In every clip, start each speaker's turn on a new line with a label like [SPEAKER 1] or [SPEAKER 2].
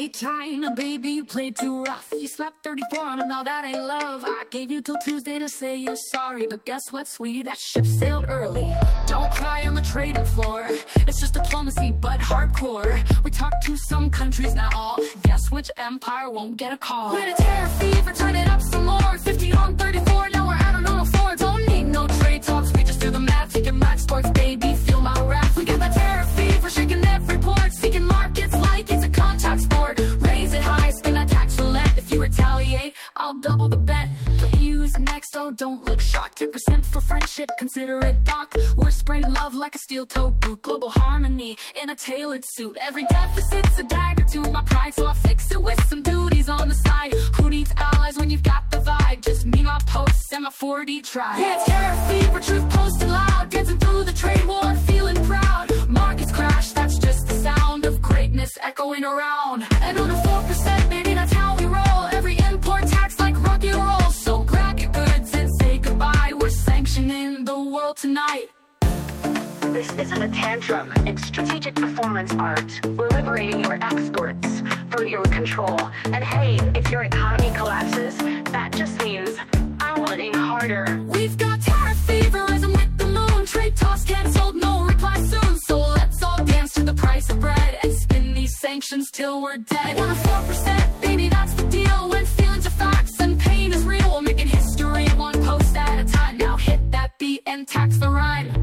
[SPEAKER 1] China, baby, you played too rough. You slapped 34 on him, now that ain't love. I gave you till Tuesday to say you're sorry, but guess what, sweetie, that ship sailed early. Don't cry on the trading floor, it's just diplomacy, but hardcore. We talked to some countries now, guess which empire won't get a call. When it's hair fever, turn it up some more. 50 on 34, now we're out on 04. Don't need no trade talks, we just do the math. Taking match sports, baby, feel my wrath. We got that terror fever, shaking every port. Seeking markets like it's a contact sport. Raise it high, spin that tax roulette. If you retaliate, I'll double the bet. The EU's next, oh don't look shocked. 10% for friendship, consider it doc. We're spreading love like a steel-toed boot. Global harmony in a tailored suit. Every deficit's a dagger to my pride, so I fix it with some duties on the side. Who needs allies when you've got the vibe? Just me, my posts, and my 4D tribe. Yeah, it's terror fever, truth posted loud. Dancing through the trade war, feeling proud. Markets crash, that's just the sound of greatness echoing around. And on a 4%, baby, that's how we roll. Every import tax like rock and roll. So grab your goods and say goodbye. We're sanctioning the world tonight.
[SPEAKER 2] This isn't a tantrum, it's strategic performance art. We're liberating your exports from your control. And hey, if your economy collapses, that just means I'm winning harder.
[SPEAKER 1] We've got tariff fever, rising with the moon. Trade talks canceled, no reply soon. So let's all dance to the price of bread and spin these sanctions till we're dead. 1 or 4%, baby, that's the deal. When feelings are facts and pain is real, we're making history one post at a time. Now hit that beat and tax the rhyme.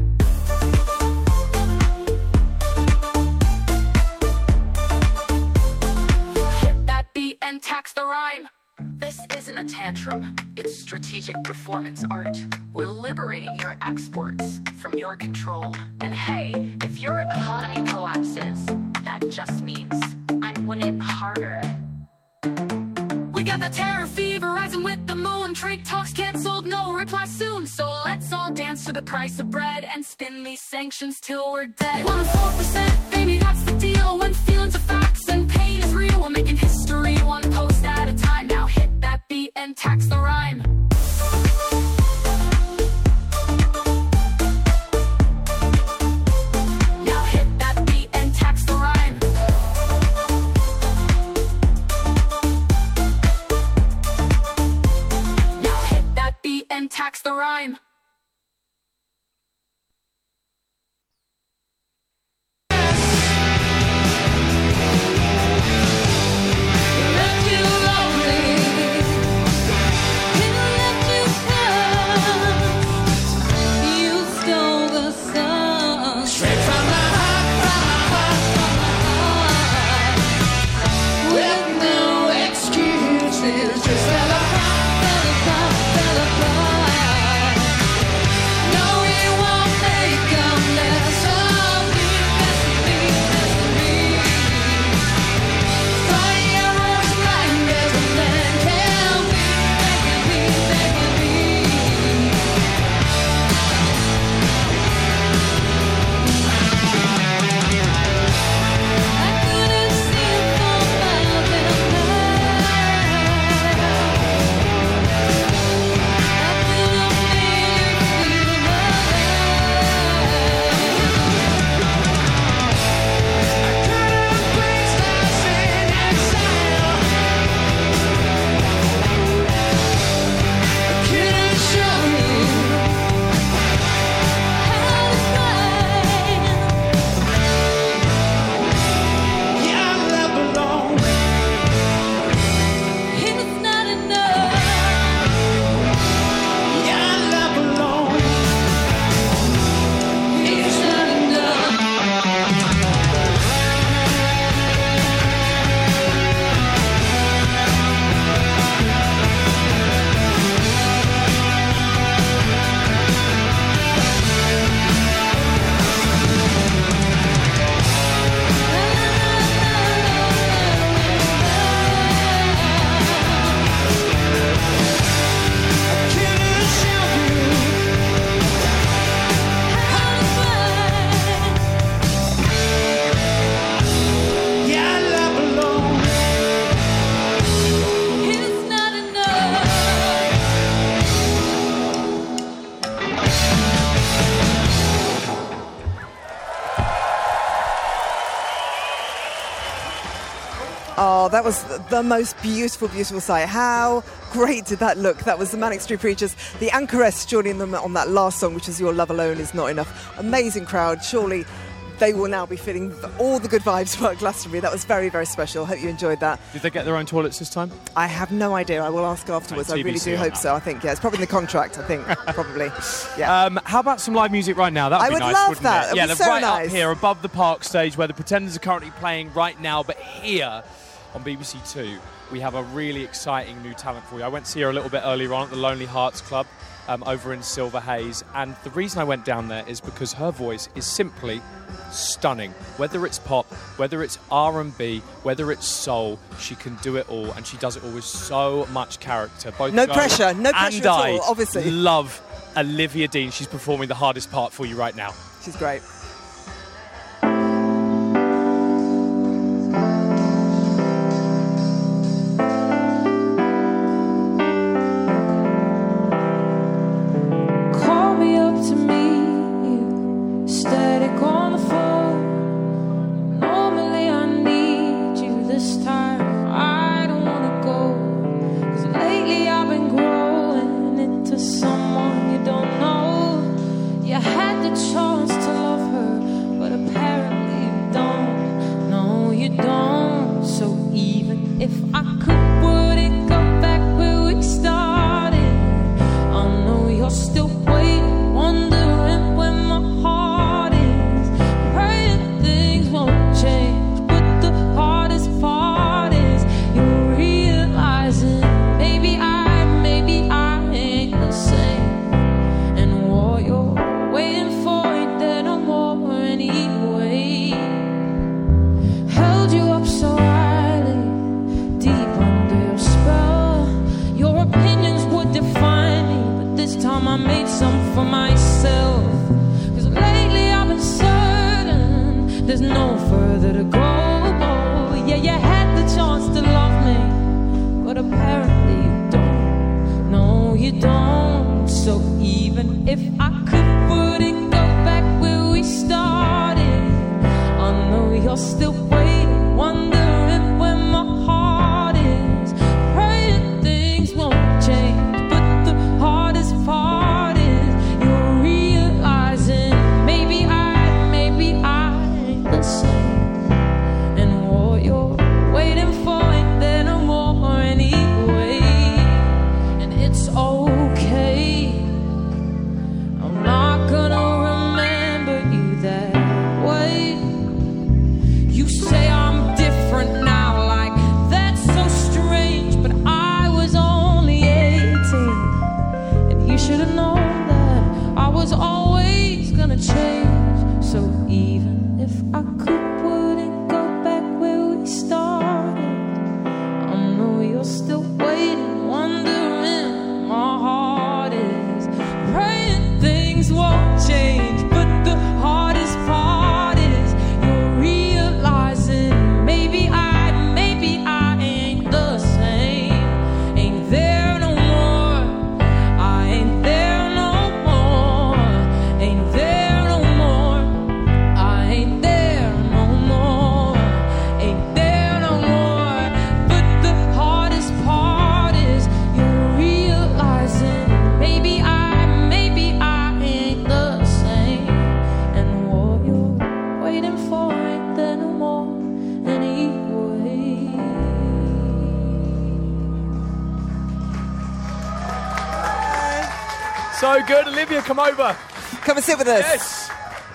[SPEAKER 1] And tax the rhyme. This isn't a tantrum, it's strategic performance art. We're liberating your exports from your control. And hey, if your economy collapses, that just means I'm winning harder. We got the terror fever, rising with the moon. Trade talks canceled, no reply soon. So let's all dance to the price of bread and spin these sanctions till we're dead. 1 or 4%, baby, that's the deal. When feelings are facts and pain is real, we're making history one post at a time. Now hit that beat and tax the rhyme. Now hit that beat and tax the rhyme. Now hit that beat and tax the rhyme.
[SPEAKER 3] Oh, that was the most beautiful, beautiful sight. How great did that look? That was the Manic Street Preachers, the Anchoress joining them on that last song, which is Your Love Alone Is Not Enough. Amazing crowd. Surely they will now be feeling all the good vibes about Glastonbury. That was very, very special. Hope you enjoyed that.
[SPEAKER 4] Did they get their own toilets this time?
[SPEAKER 3] I have no idea. I will ask afterwards. I really do hope so. I think, yeah, it's probably in the contract. I think, probably. Yeah.
[SPEAKER 4] How about some live music right now? That would be nice,
[SPEAKER 3] love
[SPEAKER 4] wouldn't
[SPEAKER 3] that.
[SPEAKER 4] it? Yeah,
[SPEAKER 3] they're
[SPEAKER 4] they're right
[SPEAKER 3] nice.
[SPEAKER 4] up here above the Park stage where the Pretenders are currently playing right now. But here on BBC Two, we have a really exciting new talent for you. I went to see her a little bit earlier on at the Lonely Hearts Club over in Silver Haze. And the reason I went down there is because her voice is simply stunning. Whether it's pop, whether it's R&B, whether it's soul, she can do it all, and she does it all with so much character. Both
[SPEAKER 3] no
[SPEAKER 4] Joe
[SPEAKER 3] pressure
[SPEAKER 4] and
[SPEAKER 3] at all, obviously.
[SPEAKER 4] Love Olivia Dean. She's performing the hardest part for you right now.
[SPEAKER 3] She's great.
[SPEAKER 4] So good. Olivia, come over.
[SPEAKER 3] Come and sit with us.
[SPEAKER 4] Yes.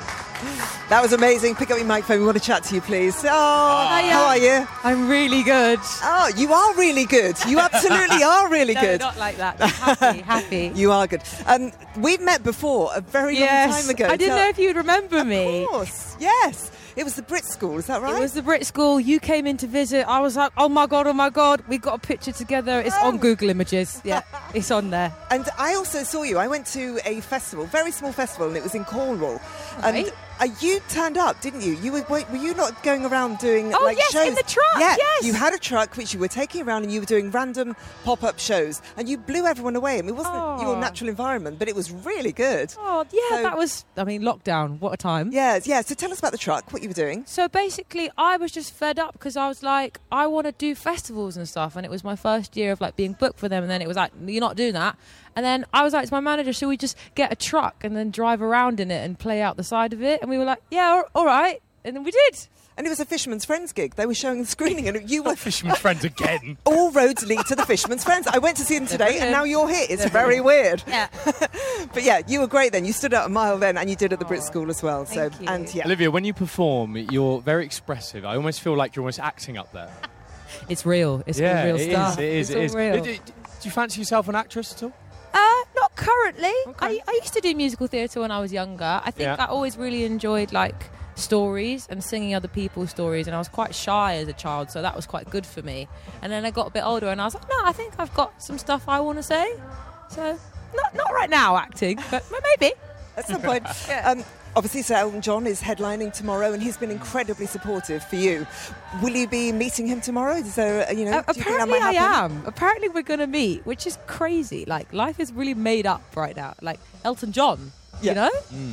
[SPEAKER 3] That was amazing. Pick up your microphone. We want to chat to you, please. How are you?
[SPEAKER 5] I'm really good.
[SPEAKER 3] Oh, you are really good. You absolutely are really
[SPEAKER 5] No,
[SPEAKER 3] good.
[SPEAKER 5] not like that. Happy.
[SPEAKER 3] You are good. We've met before a very long time ago.
[SPEAKER 5] I didn't know if you'd remember me.
[SPEAKER 3] Of course, yes. It was the Brit School, is that right?
[SPEAKER 5] It was the Brit School. You came in to visit. I was like, oh my God. We got a picture together. It's on Google Images. Yeah, it's on there.
[SPEAKER 3] And I also saw you. I went to a festival, very small festival, and it was in Cornwall.
[SPEAKER 5] Right.
[SPEAKER 3] And You turned up, didn't you? Were you not going around doing
[SPEAKER 5] Oh,
[SPEAKER 3] like
[SPEAKER 5] yes,
[SPEAKER 3] shows?
[SPEAKER 5] in the truck,
[SPEAKER 3] Yeah,
[SPEAKER 5] yes.
[SPEAKER 3] you had a truck which you were taking around and you were doing random pop-up shows and you blew everyone away. I mean, it wasn't your
[SPEAKER 5] Oh.
[SPEAKER 3] natural environment, but it was really good.
[SPEAKER 5] Oh, yeah,
[SPEAKER 3] So-
[SPEAKER 5] that was, lockdown. What a time.
[SPEAKER 3] Yeah. So tell us about the truck, what you were doing.
[SPEAKER 5] So basically, I was just fed up because I was like, I want to do festivals and stuff. And it was my first year of like being booked for them. And then it was like, you're not doing that. And then I was like to my manager, should we just get a truck and then drive around in it and play out the side of it? And we were like, yeah, all right. And then we did.
[SPEAKER 3] And it was a Fisherman's Friends gig. They were showing the screening and you were...
[SPEAKER 4] Fisherman's Friends again.
[SPEAKER 3] All roads lead to the Fisherman's Friends. I went to see them today and now you're here. It's very weird.
[SPEAKER 5] Yeah.
[SPEAKER 3] But yeah, you were great then. You stood out a mile then and you did at the Brit School as well. So
[SPEAKER 5] thank you.
[SPEAKER 3] and yeah.
[SPEAKER 4] Olivia, when you perform, you're very expressive. I almost feel like you're almost acting up there.
[SPEAKER 5] It's real. It's all real stuff.
[SPEAKER 4] It is.
[SPEAKER 5] It's all real.
[SPEAKER 4] Do you fancy yourself an actress at all?
[SPEAKER 5] Not currently.
[SPEAKER 4] Okay.
[SPEAKER 5] I used to do musical theatre when I was younger. I think
[SPEAKER 4] Yeah.
[SPEAKER 5] I always really enjoyed like stories and singing other people's stories, and I was quite shy as a child, so that was quite good for me. And then I got a bit older and I was like, no, I think I've got some stuff I want to say. So not right now acting, but maybe.
[SPEAKER 3] At some point.
[SPEAKER 5] Yeah.
[SPEAKER 3] Obviously, Sir Elton John is headlining tomorrow, and he's been incredibly supportive for you. Will you be meeting him tomorrow? Is there, do you think that
[SPEAKER 5] Apparently
[SPEAKER 3] might
[SPEAKER 5] I
[SPEAKER 3] happen?
[SPEAKER 5] am. Apparently we're going to meet, which is crazy. Like, life is really made up right now. Like, Elton John,
[SPEAKER 3] Yeah.
[SPEAKER 5] you know?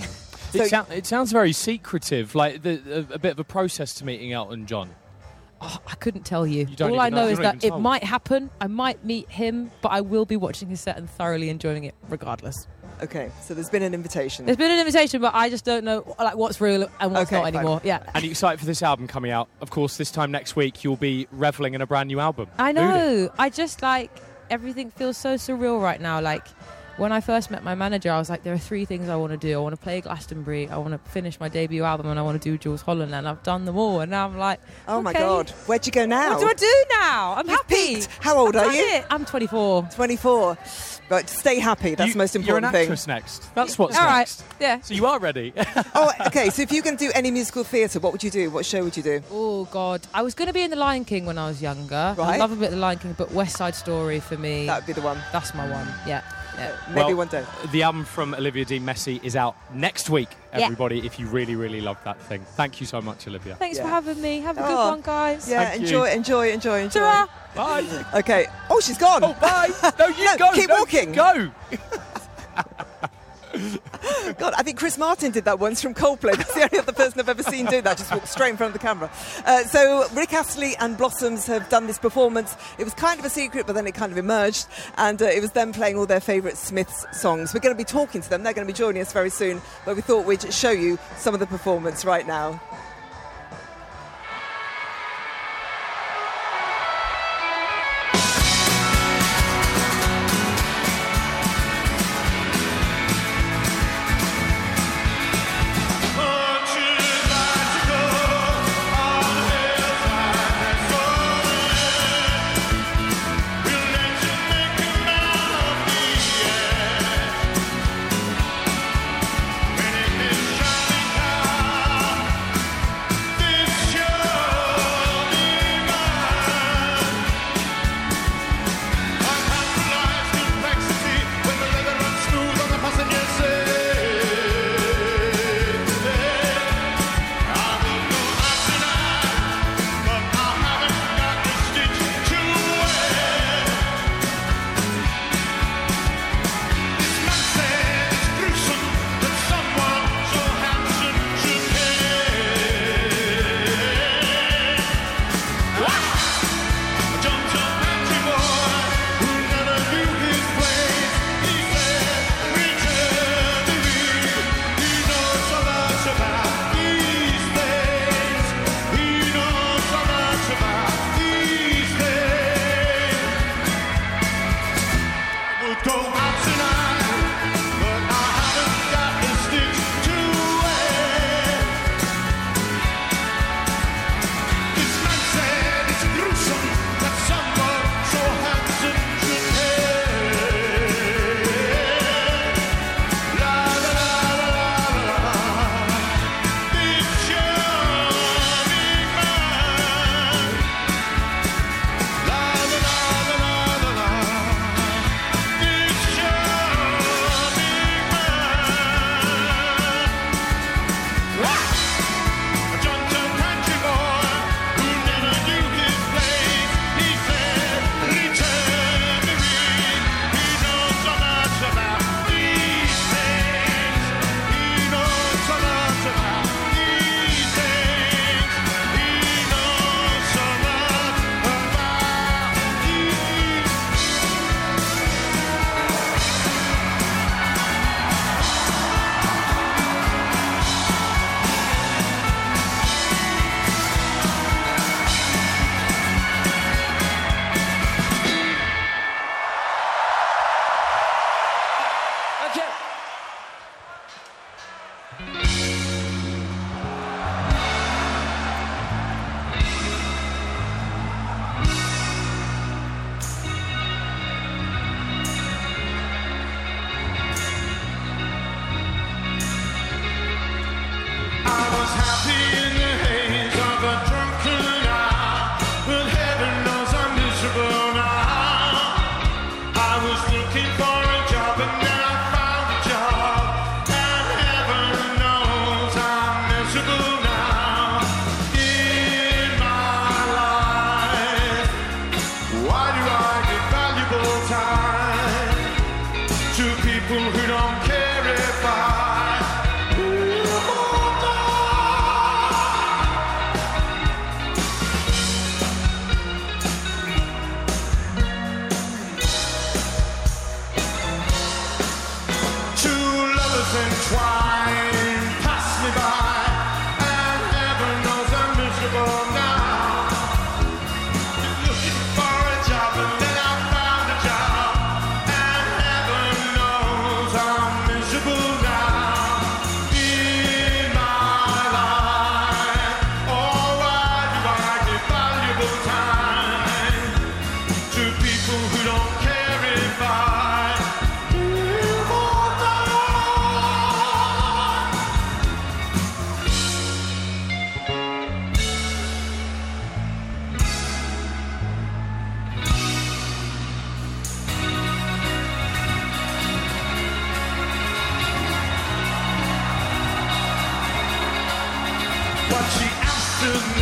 [SPEAKER 3] So-
[SPEAKER 4] It sounds very secretive, like a bit of a process to meeting Elton John.
[SPEAKER 5] Oh, I couldn't tell you.
[SPEAKER 4] don't
[SPEAKER 5] All I
[SPEAKER 4] even know.
[SPEAKER 5] know is
[SPEAKER 4] You're not
[SPEAKER 5] that
[SPEAKER 4] even
[SPEAKER 5] it
[SPEAKER 4] told.
[SPEAKER 5] might happen. I might meet him, but I will be watching his set and thoroughly enjoying it regardless.
[SPEAKER 3] Okay, so there's been an invitation.
[SPEAKER 5] There's been an invitation, but I just don't know like what's real and what's
[SPEAKER 3] Okay,
[SPEAKER 5] not
[SPEAKER 3] fine.
[SPEAKER 5] anymore. Yeah.
[SPEAKER 4] And you're excited for this album coming out. Of course, this time next week, you'll be revelling in a brand new album.
[SPEAKER 5] I
[SPEAKER 4] Moody.
[SPEAKER 5] know. I just like everything feels so surreal right now. Like when I first met my manager, I was like, there are 3 things I want to do. I want to play Glastonbury, I want to finish my debut album, and I want to do Jules Holland. And I've done them all. And now I'm like,
[SPEAKER 3] Oh my
[SPEAKER 5] okay,
[SPEAKER 3] God, where'd you go now?
[SPEAKER 5] what do I do now? I'm
[SPEAKER 3] You've
[SPEAKER 5] happy.
[SPEAKER 3] peaked. How old
[SPEAKER 5] I've
[SPEAKER 3] are
[SPEAKER 5] done
[SPEAKER 3] you?
[SPEAKER 5] it. I'm 24.
[SPEAKER 3] 24. But stay happy. That's the most
[SPEAKER 4] You're an
[SPEAKER 3] important thing.
[SPEAKER 4] actress next. That's what's
[SPEAKER 5] All right.
[SPEAKER 4] next.
[SPEAKER 5] Yeah.
[SPEAKER 4] So you are ready.
[SPEAKER 3] Oh, okay. So if you can do any musical theatre, what would you do? What show would you do?
[SPEAKER 5] Oh God, I was going to be in The Lion King when I was younger. I
[SPEAKER 3] Right.
[SPEAKER 5] love a bit of The Lion King, but West Side Story for me.
[SPEAKER 3] That would be the one.
[SPEAKER 5] That's my one. Yeah.
[SPEAKER 3] Maybe
[SPEAKER 4] Well,
[SPEAKER 3] one day.
[SPEAKER 4] The album from Olivia Dean Messi is out next week,
[SPEAKER 5] Yeah.
[SPEAKER 4] everybody, if you really, really love that thing. Thank you so much, Olivia.
[SPEAKER 5] Thanks
[SPEAKER 3] Yeah.
[SPEAKER 5] for having me. Have a good
[SPEAKER 3] Oh,
[SPEAKER 5] one, guys.
[SPEAKER 3] Yeah,
[SPEAKER 4] Thank
[SPEAKER 3] enjoy.
[SPEAKER 5] Ta-ra.
[SPEAKER 4] Bye.
[SPEAKER 3] Okay. Oh, she's gone.
[SPEAKER 4] Oh, bye. No, you
[SPEAKER 3] No,
[SPEAKER 4] go.
[SPEAKER 3] keep
[SPEAKER 4] No,
[SPEAKER 3] walking.
[SPEAKER 4] Go.
[SPEAKER 3] God, I think Chris Martin did that once from Coldplay. That's the only other person I've ever seen do that, just walk straight in front of the camera. So Rick Astley and Blossoms have done this performance. It was kind of a secret, but then it kind of emerged, and it was them playing all their favourite Smiths songs. We're going to be talking to them. They're going to be joining us very soon, but we thought we'd show you some of the performance right now.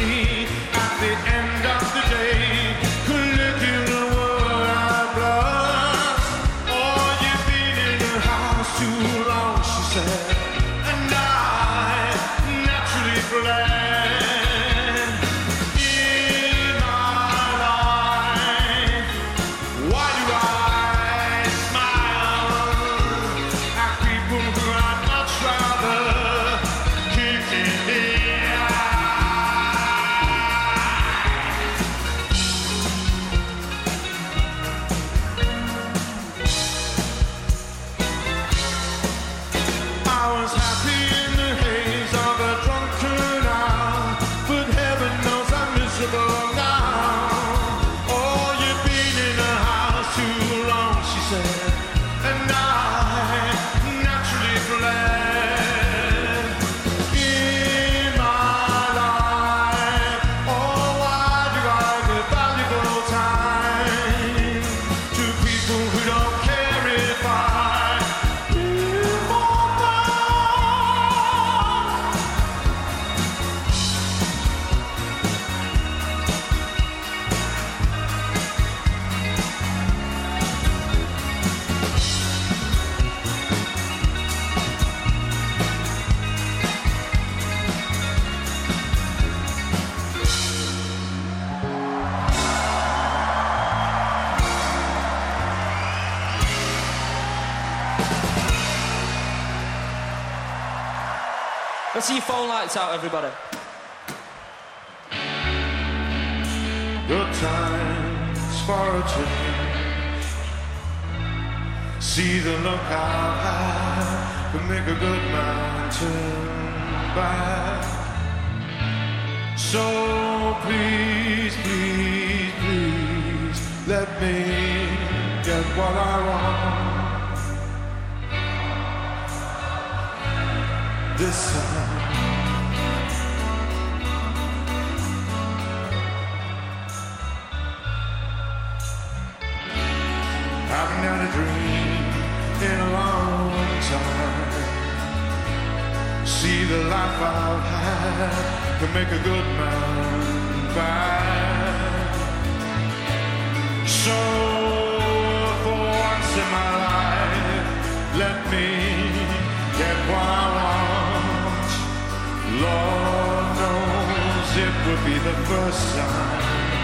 [SPEAKER 6] me at the end of the day, collecting the world of blood. Oh, you've been in the house too long, she said, and I naturally fled. In my life, why do I smile at people who I'd much rather kick in the I was happy in the haze of a drunken hour, but heaven knows I'm miserable now. Oh, you've been in the house too long, she said, and I naturally fled. In my life, oh, why do I give valuable time to people who don't care if I live or die?
[SPEAKER 7] Let's see your phone lights out, everybody.
[SPEAKER 6] Good times for a change. See the look I've had can make a good man turn bad. So please, please, please, let me get what I want. This time. Haven't had a dream in a long time. See the life I've had can make a good man bad. So for once in my life, let me get what I want. Lord knows it will be the first time.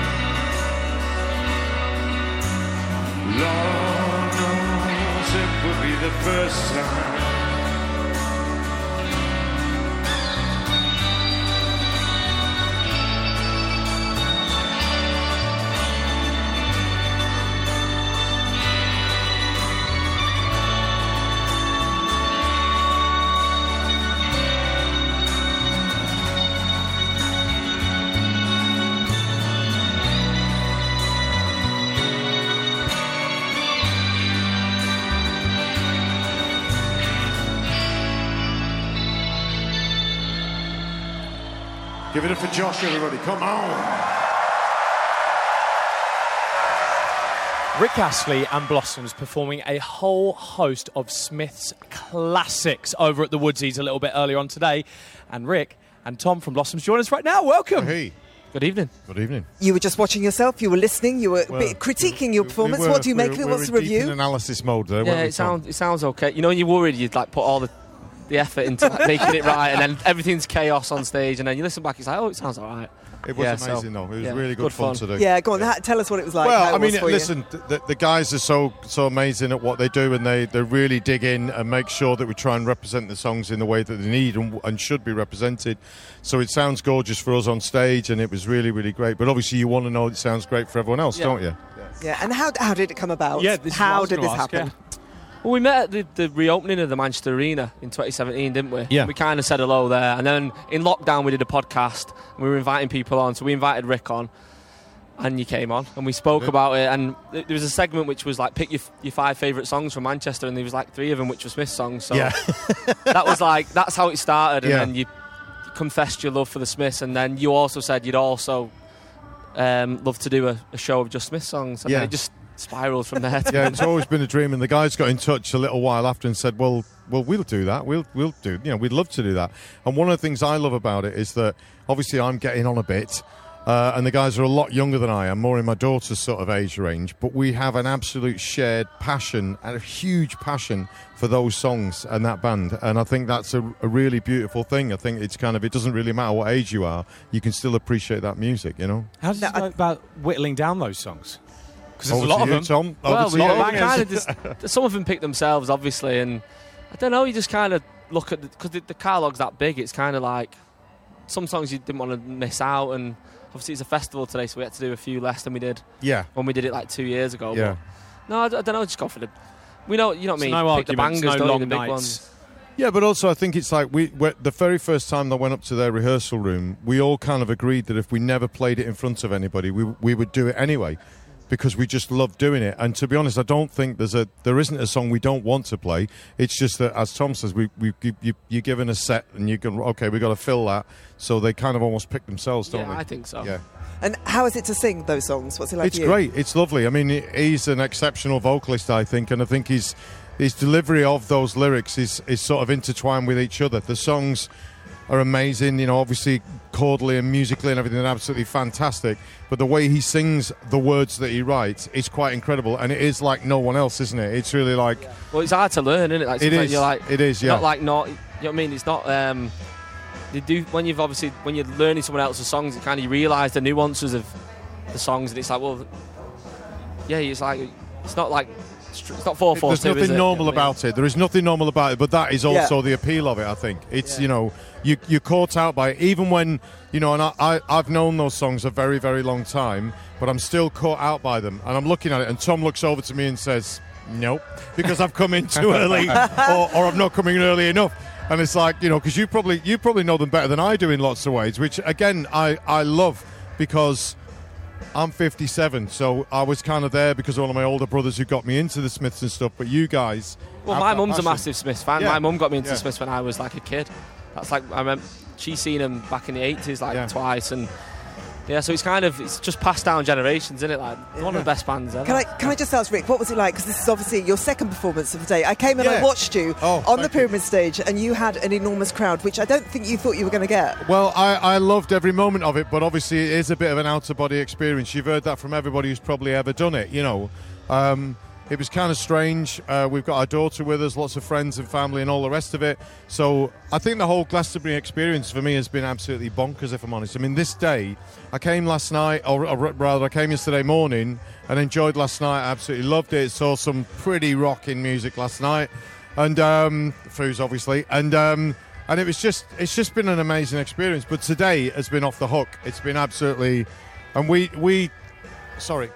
[SPEAKER 6] Lord knows it will be the first time. Give it up for Josh, everybody. Come on.
[SPEAKER 4] Rick Astley and Blossoms performing a whole host of Smith's classics over at the Woodsies a little bit earlier on today. And Rick and Tom from Blossoms join us right now. Welcome.
[SPEAKER 8] Hey.
[SPEAKER 4] Good evening.
[SPEAKER 8] Good evening.
[SPEAKER 3] You were just watching yourself, you were listening, you were a bit critiquing your performance. What do you make of it? What's the review?
[SPEAKER 8] Deep in analysis mode there.
[SPEAKER 7] Yeah, it sounds okay. You know, when you're worried, you'd like put all the effort into making it right, and then everything's chaos on stage, and then you listen back, it's like, oh, it sounds all right.
[SPEAKER 8] It was amazing, though. It was really good fun to do.
[SPEAKER 3] Yeah, go on. Tell us what it was like.
[SPEAKER 8] Well, I mean, listen, the guys are so amazing at what they do, and they really dig in and make sure that we try and represent the songs in the way that they need and should be represented. So it sounds gorgeous for us on stage, and it was really, really great. But obviously, you want to know it sounds great for everyone else, don't you?
[SPEAKER 3] Yeah, and how did it come about?
[SPEAKER 4] Yeah,
[SPEAKER 3] how did this happen?
[SPEAKER 7] Yeah. Well, we met at the reopening of the Manchester Arena in 2017, didn't we?
[SPEAKER 8] Yeah.
[SPEAKER 7] We kind of said hello there. And then in lockdown, we did a podcast. And we were inviting people on. So we invited Rick on. And you came on. And we spoke about it. And there was a segment which was like, pick your 5 favourite songs from Manchester. And there was like 3 of them which were Smith songs. So that was like, that's how it started. And then you confessed your love for the Smiths. And then you also said you'd also love to do a show of just Smith songs. And then it just spiraled from there.
[SPEAKER 8] Yeah, it's always been a dream, and the guys got in touch a little while after and said, "Well, we'll do that. We'll do. We'd love to do that." And one of the things I love about it is that obviously I'm getting on a bit, and the guys are a lot younger than I am, more in my daughter's sort of age range. But we have an absolute shared passion and a huge passion for those songs and that band, and I think that's a really beautiful thing. I think it's kind of, it doesn't really matter what age you are, you can still appreciate that music.
[SPEAKER 4] How did you go about whittling down those songs? Because there's
[SPEAKER 8] Over
[SPEAKER 4] a lot
[SPEAKER 8] to
[SPEAKER 4] of
[SPEAKER 8] you,
[SPEAKER 4] them.
[SPEAKER 8] Tom.
[SPEAKER 7] Well,
[SPEAKER 8] Over to you.
[SPEAKER 7] kind of just, some of them pick themselves, obviously, and I don't know. You just kind of look at because the catalogue's that big. It's kind of like some songs you didn't want to miss out, and obviously it's a festival today, so we had to do a few less than we did when we did it like 2 years ago.
[SPEAKER 8] Yeah.
[SPEAKER 7] But no, I don't know. Just go for the. We know, you know what I mean.
[SPEAKER 4] No
[SPEAKER 7] Pick the
[SPEAKER 4] arguments,
[SPEAKER 7] bangers,
[SPEAKER 4] no
[SPEAKER 7] don't you,
[SPEAKER 4] long
[SPEAKER 7] the big
[SPEAKER 4] nights.
[SPEAKER 7] ones.
[SPEAKER 8] Yeah, but also I think it's like the very first time I went up to their rehearsal room, we all kind of agreed that if we never played it in front of anybody, we would do it anyway, because we just love doing it. And to be honest, I don't think there isn't a song we don't want to play. It's just that, as Tom says, you're given a set and you go, okay, we've got to fill that. So they kind of almost pick themselves, don't they?
[SPEAKER 7] I think so.
[SPEAKER 8] Yeah.
[SPEAKER 3] And how is it to sing those songs? What's it like
[SPEAKER 8] It's
[SPEAKER 3] for you?
[SPEAKER 8] great. It's lovely. I mean, he's an exceptional vocalist, I think, and I think his delivery of those lyrics is sort of intertwined with each other. The songs are amazing, obviously chordally and musically and everything, are absolutely fantastic. But the way he sings the words that he writes is quite incredible, and it is like no one else, isn't it? It's really like...
[SPEAKER 7] Well, it's hard to learn, isn't it? Like,
[SPEAKER 8] it is.
[SPEAKER 7] You're like,
[SPEAKER 8] it is, yeah.
[SPEAKER 7] Not like not. You know what I mean? It's not. They do when you're learning someone else's songs, you kind of realise the nuances of the songs, and it's like, well, yeah, it's like it's not like. It's not 4/4.
[SPEAKER 8] There's nothing normal about it. There is nothing normal about it, but that is also the appeal of it, I think. It's, you're caught out by it. Even when, and I've known those songs a very, very long time, but I'm still caught out by them. And I'm looking at it, and Tom looks over to me and says, nope, because I've come in too early, or I'm not coming in early enough. And it's like, because you probably know them better than I do in lots of ways, which, again, I love, because... I'm 57, so I was kind of there because of one of my older brothers who got me into the Smiths and stuff, but you guys...
[SPEAKER 7] Well, my mum's a massive Smiths fan.
[SPEAKER 8] Yeah.
[SPEAKER 7] My mum got me into Smiths when I was like a kid. That's like, I remember she's seen them back in the 80s twice, and so it's just passed down generations, isn't it? Like one of the best bands ever.
[SPEAKER 3] Can I just ask Rick, what was it like? Because this is obviously your second performance of the day. I came and I watched you on the Pyramid stage, and you had an enormous crowd, which I don't think you thought you were going to get.
[SPEAKER 8] Well, I loved every moment of it, but obviously it is a bit of an out-of-body experience. You've heard that from everybody who's probably ever done it, It was kind of strange. We've got our daughter with us, lots of friends and family and all the rest of it. So I think the whole Glastonbury experience for me has been absolutely bonkers, if I'm honest. I mean, this day, I came last night, or rather I came yesterday morning and enjoyed last night. I absolutely loved it. Saw some pretty rocking music last night. And Foos, obviously. And it's just been an amazing experience. But today has been off the hook. It's been absolutely... And we sorry.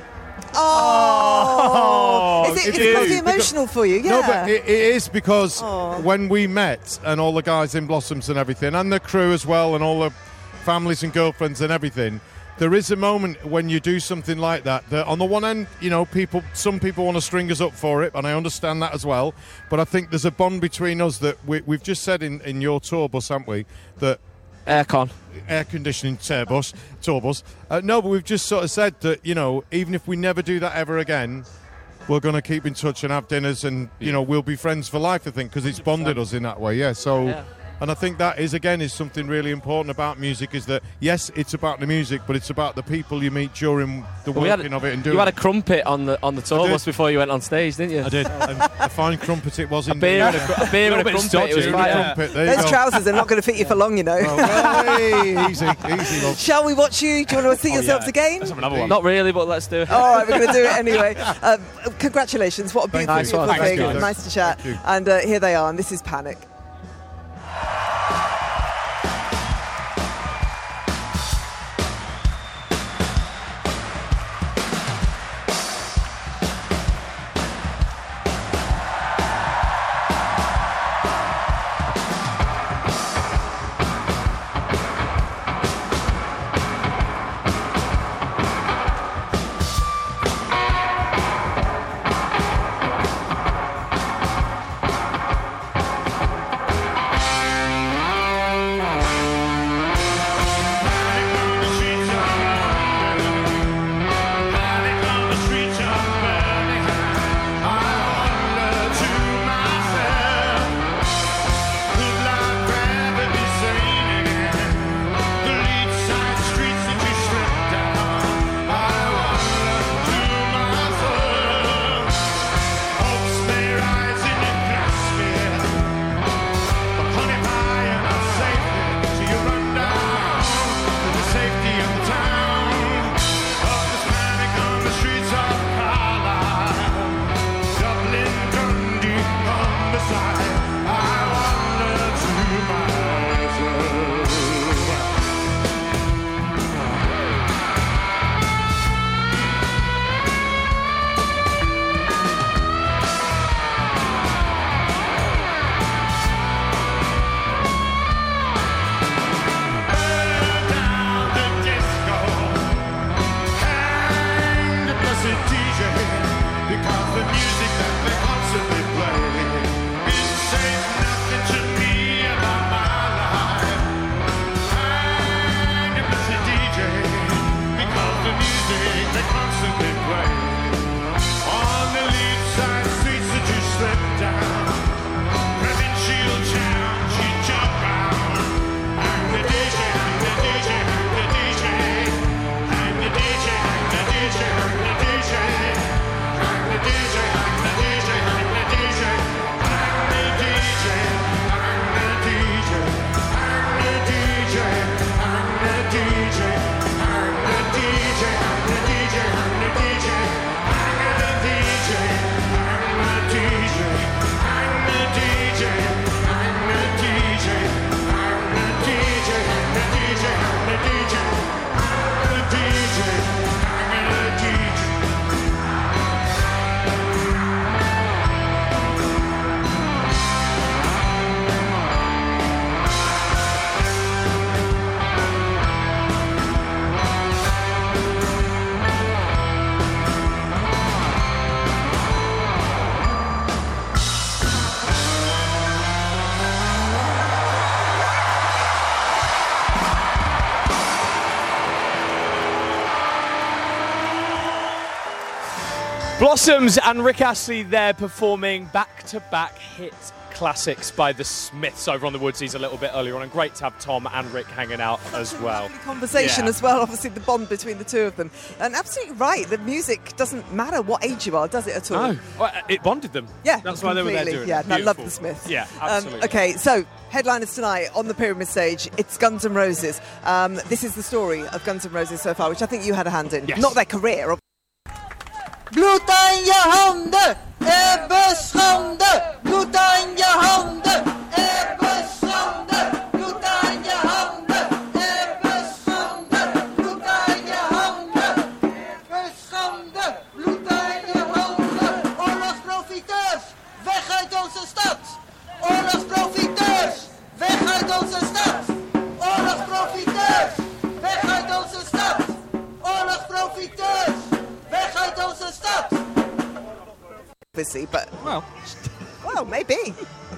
[SPEAKER 3] Oh, is it must be emotional for you? Yeah.
[SPEAKER 8] No, but it is, because when we met, and all the guys in Blossoms and everything, and the crew as well, and all the families and girlfriends and everything, there is a moment when you do something like that on the one end, some people want to string us up for it, and I understand that as well, but I think there's a bond between us that we've just said in your tour bus, haven't we, that air conditioning tour bus. No, but we've just sort of said that, even if we never do that ever again, we're going to keep in touch and have dinners, and, we'll be friends for life, I think, because it's bonded us in that way, yeah. So, and I think that is something really important about music, is that, yes, it's about the music, but it's about the people you meet during the working of it and doing it.
[SPEAKER 7] You had a crumpet on the tour bus before you went on stage, didn't you?
[SPEAKER 8] I did. And a fine crumpet it was.
[SPEAKER 7] A beer and a crumpet. It was quite
[SPEAKER 3] Those trousers are not going to fit you for long,
[SPEAKER 8] Hey, easy, love.
[SPEAKER 3] Shall we watch you? Do you want to see yourselves again?
[SPEAKER 4] Let's have another one.
[SPEAKER 7] Not really, but let's do it.
[SPEAKER 3] All right, we're going to do it anyway. Congratulations. What a beautiful thing. Nice to chat. And here they are, and this is Panic.
[SPEAKER 4] Blossoms and Rick Astley there performing back-to-back hit classics by the Smiths over on the Woodsies a little bit earlier on, and great to have Tom and Rick hanging out as well.
[SPEAKER 3] Conversation as well, obviously the bond between the two of them. And absolutely right, the music doesn't matter what age you are, does it at all?
[SPEAKER 4] No, well, it bonded them.
[SPEAKER 3] Yeah,
[SPEAKER 4] that's why they were there doing
[SPEAKER 3] it.
[SPEAKER 4] it.
[SPEAKER 3] Yeah, I love the Smiths.
[SPEAKER 4] Yeah, absolutely.
[SPEAKER 3] Okay, so headliners tonight on the Pyramid stage, it's Guns N' Roses. This is the story of Guns N' Roses so far, which I think you had a hand in.
[SPEAKER 4] Yes.
[SPEAKER 3] Not their career.
[SPEAKER 9] Bloed in je handen, Ebbe schande. Bloed in je handen, Ebbe schande. Bloed in je handen, Ebbe schande. Bloed in je handen, Ebbe schande. Bloed in je handen. Oorlogsprofiteurs, weg uit onze stad. Oorlogsprofiteurs, weg uit onze stad. Oorlogsprofiteurs, weg uit onze stad. Oorlogsprofiteurs. Weg uit onze stad!
[SPEAKER 3] Obviously, but
[SPEAKER 4] Well,
[SPEAKER 3] maybe.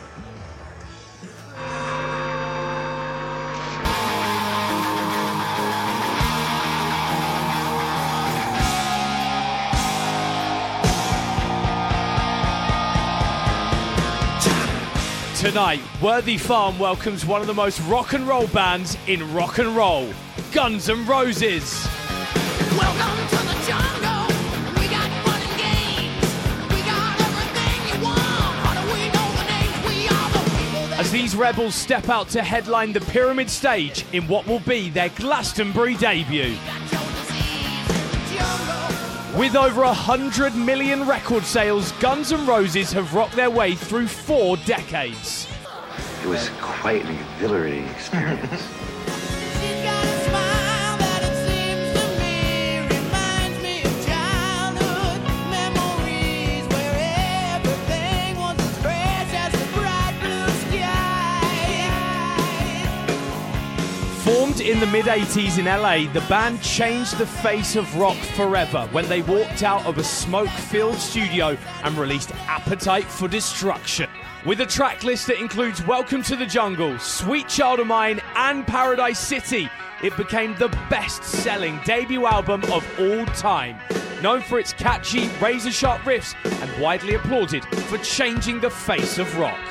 [SPEAKER 4] tonight, Worthy Farm welcomes one of the most rock and roll bands in rock and roll, Guns N' Roses.
[SPEAKER 1] Welcome to the jungle. We got fun and games. We got everything you want. How do we know the names? We are the people that...
[SPEAKER 4] As these rebels step out to headline the Pyramid stage in what will be their Glastonbury debut.
[SPEAKER 1] got your disease in the jungle.
[SPEAKER 4] With over 100 million record sales, Guns N' Roses have rocked their way through 4 decades.
[SPEAKER 10] It was quite an exhilarating experience.
[SPEAKER 1] She's got a smile that it seems to me reminds me of childhood memories where everything was as fresh as the bright blue sky.
[SPEAKER 4] Formed in the mid-80s in LA, the band changed the face of rock forever when they walked out of a smoke-filled studio and released Appetite for Destruction. With a track list that includes Welcome to the Jungle, Sweet Child of Mine and Paradise City, it became the best-selling debut album of all time. Known for its catchy, razor-sharp riffs and widely applauded for changing the face of rock.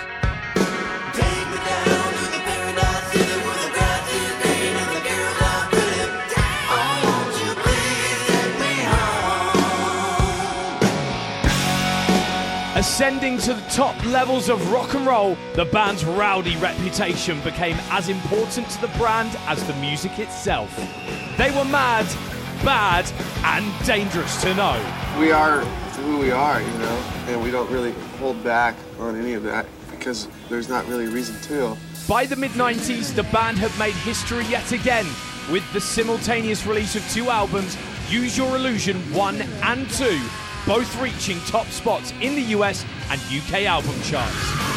[SPEAKER 4] Ascending to the top levels of rock and roll, the band's rowdy reputation became as important to the brand as the music itself. They were mad, bad, and dangerous to know.
[SPEAKER 11] We are who we are, you know, and we don't really hold back on any of that because there's not really a reason to.
[SPEAKER 4] By the mid-90s, the band had made history yet again with the simultaneous release of 2 albums, Use Your Illusion 1 and 2, both reaching top spots in the US and UK album charts.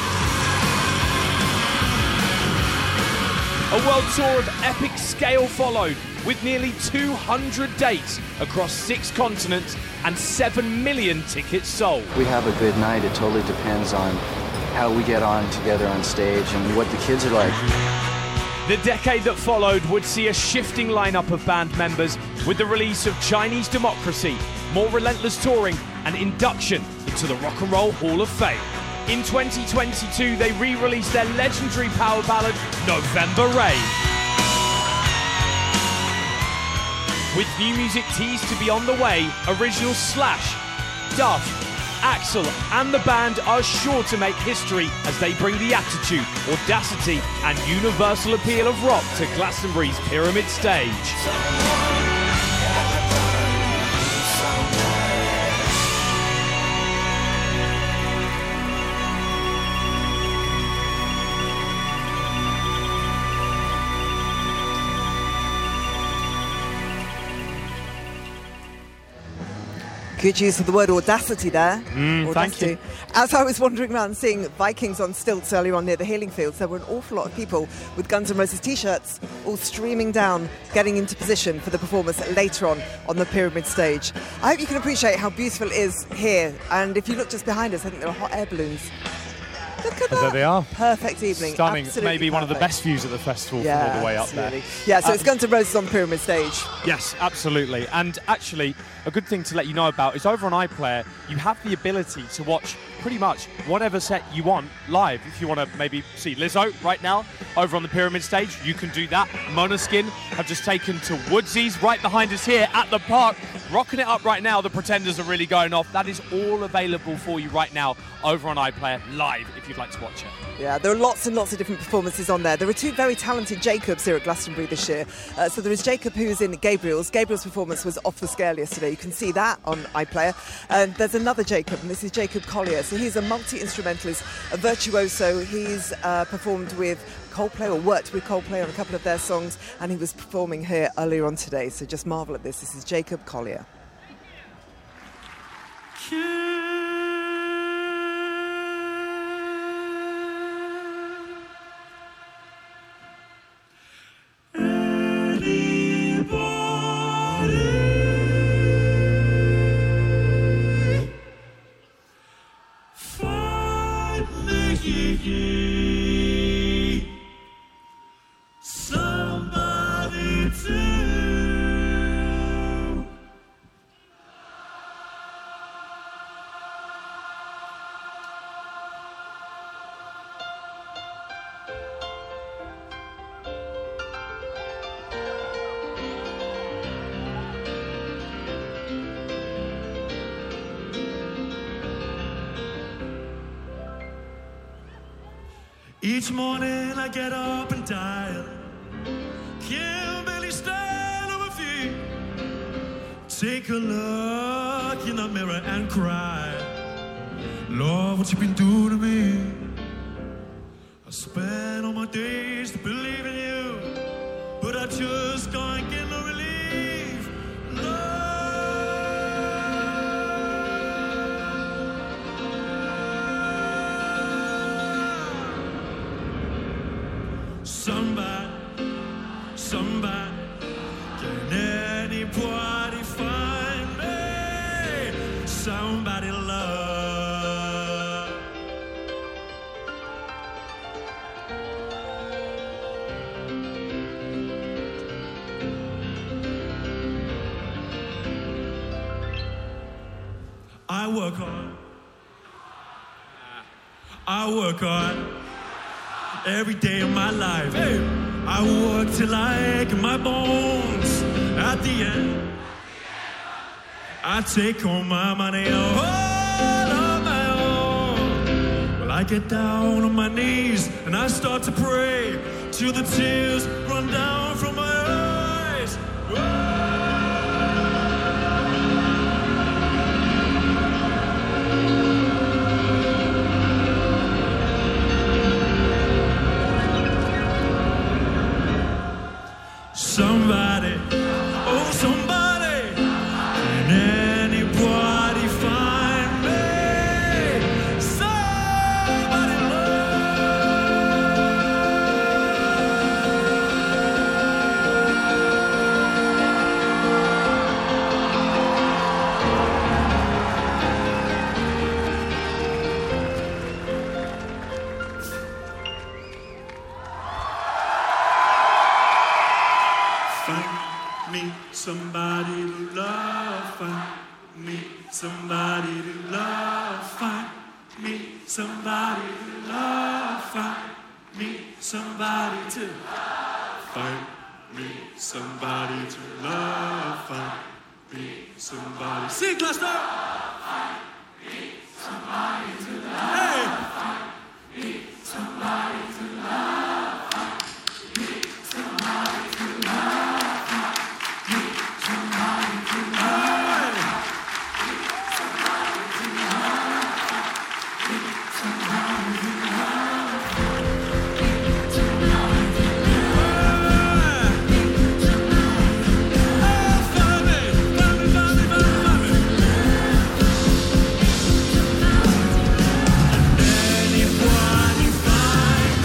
[SPEAKER 4] A world tour of epic scale followed, with nearly 200 dates across 6 continents and 7 million tickets sold.
[SPEAKER 10] We have a good night. It totally depends on how we get on together on stage and what the kids are like.
[SPEAKER 4] The decade that followed would see a shifting lineup of band members with the release of Chinese Democracy, more relentless touring, and induction into the Rock and Roll Hall of Fame. In 2022, they re-released their legendary power ballad, November Rain. With new music teased to be on the way, original Slash, Duff, Axl and the band are sure to make history as they bring the attitude, audacity and universal appeal of rock to Glastonbury's Pyramid stage.
[SPEAKER 3] Good use of the word audacity there.
[SPEAKER 4] Thank you.
[SPEAKER 3] As I was wandering around seeing Vikings on stilts earlier on near the Healing Fields, there were an awful lot of people with Guns N' Roses t-shirts all streaming down, getting into position for the performance later on the Pyramid stage. I hope you can appreciate how beautiful it is here. And if you look just behind us, I think there are hot air balloons Look at
[SPEAKER 4] And there they are.
[SPEAKER 3] Perfect evening.
[SPEAKER 4] Stunning.
[SPEAKER 3] Absolutely
[SPEAKER 4] Maybe one of the
[SPEAKER 3] perfect.
[SPEAKER 4] best views of the festival
[SPEAKER 3] Yeah,
[SPEAKER 4] from all the way up
[SPEAKER 3] absolutely.
[SPEAKER 4] there.
[SPEAKER 3] Yeah, so it's Guns N' Roses on the Pyramid stage.
[SPEAKER 4] Yes, absolutely. And actually, a good thing to let you know about is over on iPlayer, you have the ability to watch pretty much whatever set you want live. If you want to maybe see Lizzo right now over on the Pyramid stage, you can do that. Måneskin have just taken to Woodsies right behind us here at the park, rocking it up right now. The Pretenders are really going off. That is all available for you right now over on iPlayer live if you'd like to watch it.
[SPEAKER 3] Yeah, there are lots and lots of different performances on there. There are two very talented Jacobs here at Glastonbury this year. So there is Jacob, who's in Gabriel's. Gabriel's performance was off the scale yesterday. You can see that on iPlayer. And there's another Jacob, and this is Jacob Collier. So he's a multi-instrumentalist, a virtuoso. He's performed with Coldplay, or worked with Coldplay on a couple of their songs, and he was performing here earlier on today. So just marvel at this. This is Jacob Collier.
[SPEAKER 6] Somebody to Each morning I get up and dial. Can't barely stand on my feet. Take a look in the mirror and cry. Lord, what you been doing to me? I spend all my days to believe in you, but I just can't get no relief. Somebody, can anybody find me? Somebody love. I work hard every day of my life. Hey. I work till I ache in my bones. At the end, I take all my money all on my own. Well, I get down on my knees and I start to pray till the tears run down from my eyes. Somebody, oh somebody, can anybody find me? Somebody somebody to love, find me somebody to love, find me somebody to love, find me somebody to find me somebody to love, find me somebody. Sing, Glasgow! Find me somebody to love, hey. Find me somebody to love, find me somebody to love. Anybody find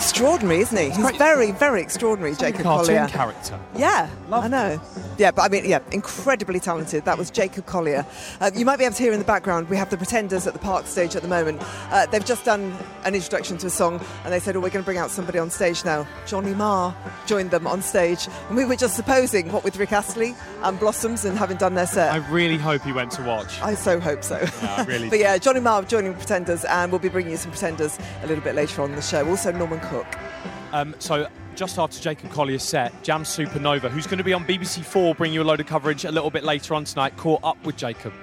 [SPEAKER 3] extraordinary, isn't he? He's very, very extraordinary, Jacob
[SPEAKER 4] Cartoon
[SPEAKER 3] Collier.
[SPEAKER 4] character.
[SPEAKER 3] Yeah, I know. Yeah, but I mean, yeah, incredibly talented. That was Jacob Collier. You might be able to hear in the background, we have the Pretenders at the Park stage at the moment. They've just done an introduction to a song, and they said, we're going to bring out somebody on stage now. Johnny Marr joined them on stage, and we were just supposing, what with Rick Astley and Blossoms and having done their set.
[SPEAKER 4] I really hope he went to watch.
[SPEAKER 3] I so hope so.
[SPEAKER 4] Yeah, I really
[SPEAKER 3] But yeah, Johnny Marr joining Pretenders, and we'll be bringing you some Pretenders a little bit later on in the show. Also Norman Cook.
[SPEAKER 4] So just after Jacob Collier's set, Jam Supernova, who's going to be on BBC 4, bring you a load of coverage a little bit later on tonight, caught up with Jacob.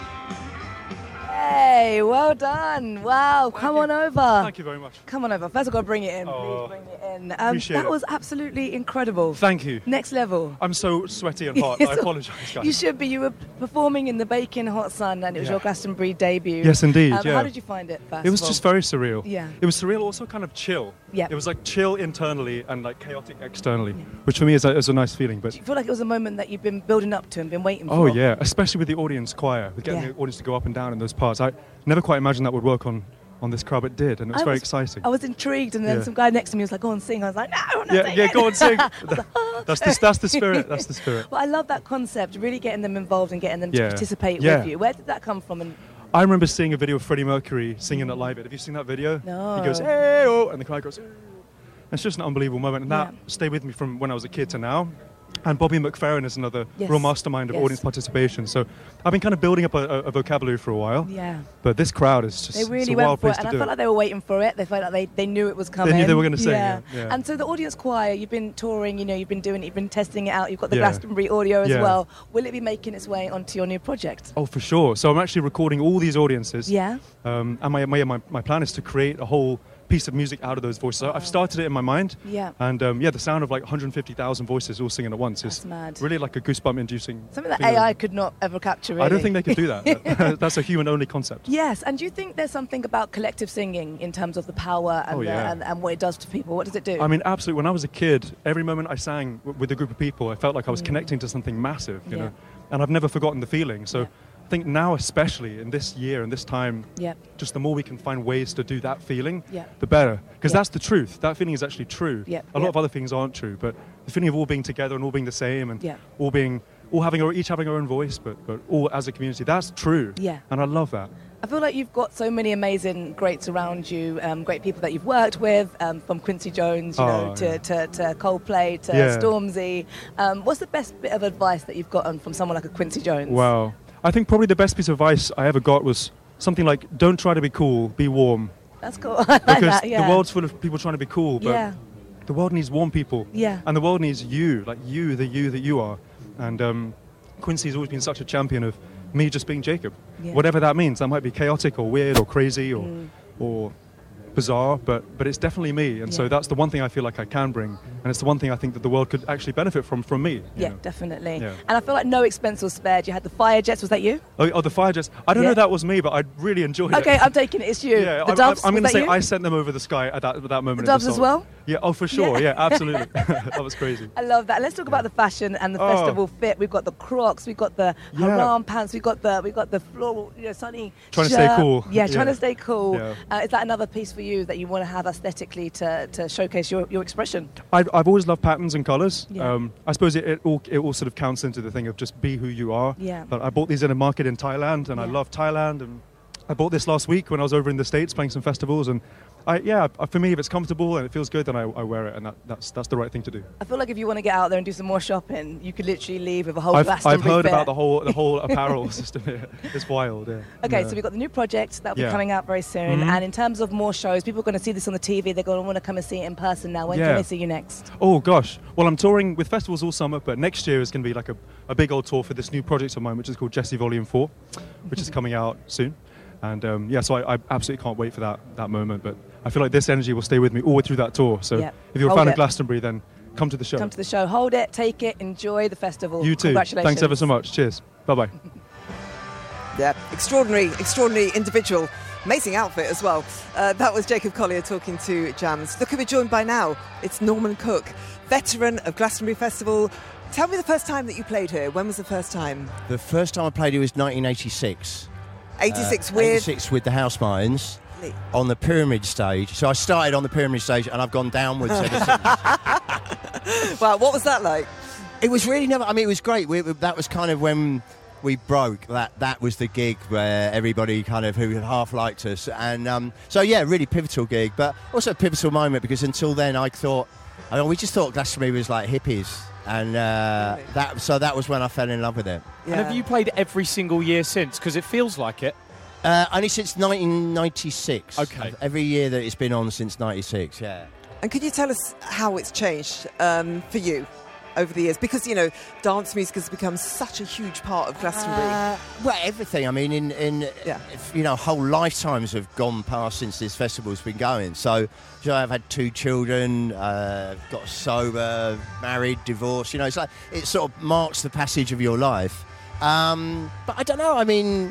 [SPEAKER 12] Hey, well done. Wow, come on over.
[SPEAKER 13] Thank you very much.
[SPEAKER 12] Come on over. First, I've got to bring it in.
[SPEAKER 13] Oh,
[SPEAKER 12] Please bring it in.
[SPEAKER 13] appreciate
[SPEAKER 12] That
[SPEAKER 13] it.
[SPEAKER 12] was absolutely incredible.
[SPEAKER 13] Thank you.
[SPEAKER 12] Next level.
[SPEAKER 13] I'm so sweaty and hot. I apologise, guys.
[SPEAKER 12] You should be. You were performing in the baking hot sun, and it was your Glastonbury debut.
[SPEAKER 13] Yes, indeed, yeah.
[SPEAKER 12] How did you find it, first
[SPEAKER 13] It was
[SPEAKER 12] of all?
[SPEAKER 13] just very surreal.
[SPEAKER 12] Yeah.
[SPEAKER 13] It was surreal, also kind of chill.
[SPEAKER 12] Yeah.
[SPEAKER 13] It was like chill internally and like chaotic externally, which for me is a nice feeling. But
[SPEAKER 12] I feel like it was a moment that you've been building up to and been waiting for.
[SPEAKER 13] oh yeah, especially with the audience choir, with getting
[SPEAKER 12] Yeah.
[SPEAKER 13] the audience to go up and down in those parts. I never quite imagined that would work on this crowd, but it did, and it was very exciting.
[SPEAKER 12] I was intrigued, and then
[SPEAKER 13] Yeah.
[SPEAKER 12] some guy next to me was like, "Go on, sing." I was like, "No, I'm not singing."
[SPEAKER 13] Yeah, go on, sing. That's the spirit. That's the spirit.
[SPEAKER 12] Well, I love that concept, really getting them involved and getting them to
[SPEAKER 13] Yeah.
[SPEAKER 12] participate
[SPEAKER 13] Yeah.
[SPEAKER 12] with you. Where did that come from? And
[SPEAKER 13] I remember seeing a video of Freddie Mercury singing at Live Aid. Have you seen that video?
[SPEAKER 12] No.
[SPEAKER 13] He goes, "Hey, oh," and the crowd goes, "Hey, oh." It's just an unbelievable moment, and that stayed with me from when I was a kid to now. And Bobby McFerrin is another
[SPEAKER 12] Yes.
[SPEAKER 13] real mastermind of
[SPEAKER 12] Yes.
[SPEAKER 13] audience participation. So I've been kind of building up a vocabulary for a while.
[SPEAKER 12] Yeah.
[SPEAKER 13] But this crowd is just
[SPEAKER 12] they
[SPEAKER 13] it's
[SPEAKER 12] really
[SPEAKER 13] a
[SPEAKER 12] went
[SPEAKER 13] wild
[SPEAKER 12] for
[SPEAKER 13] place
[SPEAKER 12] it, and
[SPEAKER 13] to
[SPEAKER 12] I
[SPEAKER 13] do
[SPEAKER 12] felt
[SPEAKER 13] it.
[SPEAKER 12] like they were waiting for it. They felt like they knew it was coming.
[SPEAKER 13] knew they were gonna sing, yeah.
[SPEAKER 12] And so the audience choir, you've been touring, you've been testing it out. You've got the
[SPEAKER 13] Yeah.
[SPEAKER 12] Glastonbury audio as
[SPEAKER 13] Yeah.
[SPEAKER 12] well. Will it be making its way onto your new project?
[SPEAKER 13] Oh, for sure. So I'm actually recording all these audiences.
[SPEAKER 12] Yeah.
[SPEAKER 13] And my plan is to create a whole piece of music out of those voices. So I've started it in my mind.
[SPEAKER 12] Yeah.
[SPEAKER 13] And the sound of like 150,000 voices all singing at once is
[SPEAKER 12] mad.
[SPEAKER 13] really like a goosebump-inducing
[SPEAKER 12] Something that
[SPEAKER 13] feeling.
[SPEAKER 12] AI could not ever capture. Really.
[SPEAKER 13] I don't think they could do that. That's a human-only concept.
[SPEAKER 12] Yes, and do you think there's something about collective singing in terms of the power and,
[SPEAKER 13] Oh, yeah.
[SPEAKER 12] and what it does to people? What does it do?
[SPEAKER 13] I mean, absolutely. When I was a kid, every moment I sang with a group of people, I felt like I was connecting to something massive, you know. And I've never forgotten the feeling. So I think now, especially in this year and this time, just the more we can find ways to do that feeling, the better. Because that's the truth. That feeling is actually true. A lot of other things aren't true, but the feeling of all being together and all being the same and each having our own voice, but all as a community, that's true.
[SPEAKER 12] Yeah.
[SPEAKER 13] And I love that.
[SPEAKER 12] I feel like you've got so many amazing greats around you, great people that you've worked with, from Quincy Jones, to Coldplay, to Stormzy. What's the best bit of advice that you've gotten from someone like a Quincy Jones?
[SPEAKER 13] Wow. I think probably the best piece of advice I ever got was something like, don't try to be cool, be warm.
[SPEAKER 12] That's cool. I like
[SPEAKER 13] Because
[SPEAKER 12] that, yeah.
[SPEAKER 13] the world's full of people trying to be cool, but the world needs warm people.
[SPEAKER 12] Yeah.
[SPEAKER 13] And the world needs you, like you that you are. And Quincy's always been such a champion of me just being Jacob.
[SPEAKER 12] Yeah.
[SPEAKER 13] Whatever that means. That might be chaotic or weird or crazy or bizarre, but it's definitely me. And so that's the one thing I feel like I can bring. And it's the one thing I think that the world could actually benefit from me. you
[SPEAKER 12] Yeah,
[SPEAKER 13] know.
[SPEAKER 12] definitely.
[SPEAKER 13] Yeah.
[SPEAKER 12] And I feel like no expense was spared. You had the fire jets. Was that you?
[SPEAKER 13] Oh, the fire jets. I don't know if that was me, but I really enjoyed it.
[SPEAKER 12] Okay, I'm taking it. It's you.
[SPEAKER 13] Yeah,
[SPEAKER 12] The doves,
[SPEAKER 13] I'm
[SPEAKER 12] was
[SPEAKER 13] going to
[SPEAKER 12] that
[SPEAKER 13] say
[SPEAKER 12] you?
[SPEAKER 13] I sent them over the sky at that moment.
[SPEAKER 12] The doves
[SPEAKER 13] in the
[SPEAKER 12] as
[SPEAKER 13] song.
[SPEAKER 12] well?
[SPEAKER 13] Yeah, oh, for sure.
[SPEAKER 12] Yeah.
[SPEAKER 13] Yeah, absolutely. That was crazy.
[SPEAKER 12] I love that. Let's talk about the fashion and the
[SPEAKER 13] Oh.
[SPEAKER 12] festival fit. We've got the Crocs, we've got the haram pants, we've got the floral, sunny
[SPEAKER 13] Trying to stay
[SPEAKER 12] shirt.
[SPEAKER 13] cool.
[SPEAKER 12] Yeah, trying
[SPEAKER 13] Yeah.
[SPEAKER 12] to stay cool.
[SPEAKER 13] Yeah.
[SPEAKER 12] Is that another piece for you that you want to have aesthetically to showcase your expression?
[SPEAKER 13] I've always loved patterns and colours.
[SPEAKER 12] Yeah.
[SPEAKER 13] I suppose it all sort of counts into the thing of just be who you are.
[SPEAKER 12] Yeah.
[SPEAKER 13] But I bought these in a market in Thailand, and I love Thailand. And I bought this last week when I was over in the States playing some festivals. And for me, if it's comfortable and it feels good, then I wear it, and that's the right thing to do.
[SPEAKER 12] I feel like if you want to get out there and do some more shopping, you could literally leave with a whole
[SPEAKER 13] I've
[SPEAKER 12] Glastonbury
[SPEAKER 13] heard
[SPEAKER 12] fit.
[SPEAKER 13] about the whole apparel system here. It's wild. Yeah.
[SPEAKER 12] Okay,
[SPEAKER 13] Yeah.
[SPEAKER 12] so we've got the new project that'll be
[SPEAKER 13] Yeah.
[SPEAKER 12] coming out very soon.
[SPEAKER 13] Mhm.
[SPEAKER 12] And in terms of more shows, people are going to see this on the TV. They're going to want to come and see it in person now. When
[SPEAKER 13] Yeah.
[SPEAKER 12] can they see you next?
[SPEAKER 13] Oh gosh. Well, I'm touring with festivals all summer, but next year is going to be like a big old tour for this new project of mine, which is called Jesse Volume 4, which is coming out soon. And so I absolutely can't wait for that moment. But I feel like this energy will stay with me all the way through that tour. So
[SPEAKER 12] Yep.
[SPEAKER 13] if you're a
[SPEAKER 12] Hold
[SPEAKER 13] fan
[SPEAKER 12] it.
[SPEAKER 13] of Glastonbury, then come to the show.
[SPEAKER 12] Come to the show. Hold it, take it, enjoy the festival.
[SPEAKER 13] You too.
[SPEAKER 12] Congratulations.
[SPEAKER 13] Thanks ever so much. Cheers. Bye-bye.
[SPEAKER 3] Yeah, extraordinary individual. Amazing outfit as well. That was Jacob Collier talking to Jams. Look who we're joined by now. It's Norman Cook, veteran of Glastonbury Festival. Tell me the first time that you played here. When was the first time?
[SPEAKER 14] The first time I played it was 1986.
[SPEAKER 3] 86
[SPEAKER 14] 86 with the House Minds. on the pyramid stage. So I started on the pyramid stage, and I've gone downwards ever since.
[SPEAKER 3] Wow, what was that like?
[SPEAKER 14] It was really never. I mean, it was great. That was kind of when we broke. That was the gig where everybody kind of who had half liked us, and so yeah, really pivotal gig, but also a pivotal moment because until then we just thought Glastonbury was like hippies, and that was when I fell in love with it.
[SPEAKER 4] Yeah. And have you played every single year since? Because it feels like it.
[SPEAKER 14] Only since 1996.
[SPEAKER 4] Okay.
[SPEAKER 14] Every year that it's been on since 96. Yeah.
[SPEAKER 3] And could you tell us how it's changed for you over the years? Because, dance music has become such a huge part of Glastonbury.
[SPEAKER 14] Well, everything. I mean, whole lifetimes have gone past since this festival's been going. So I've had 2 children, got sober, married, divorced. It's like it sort of marks the passage of your life. But I don't know. I mean,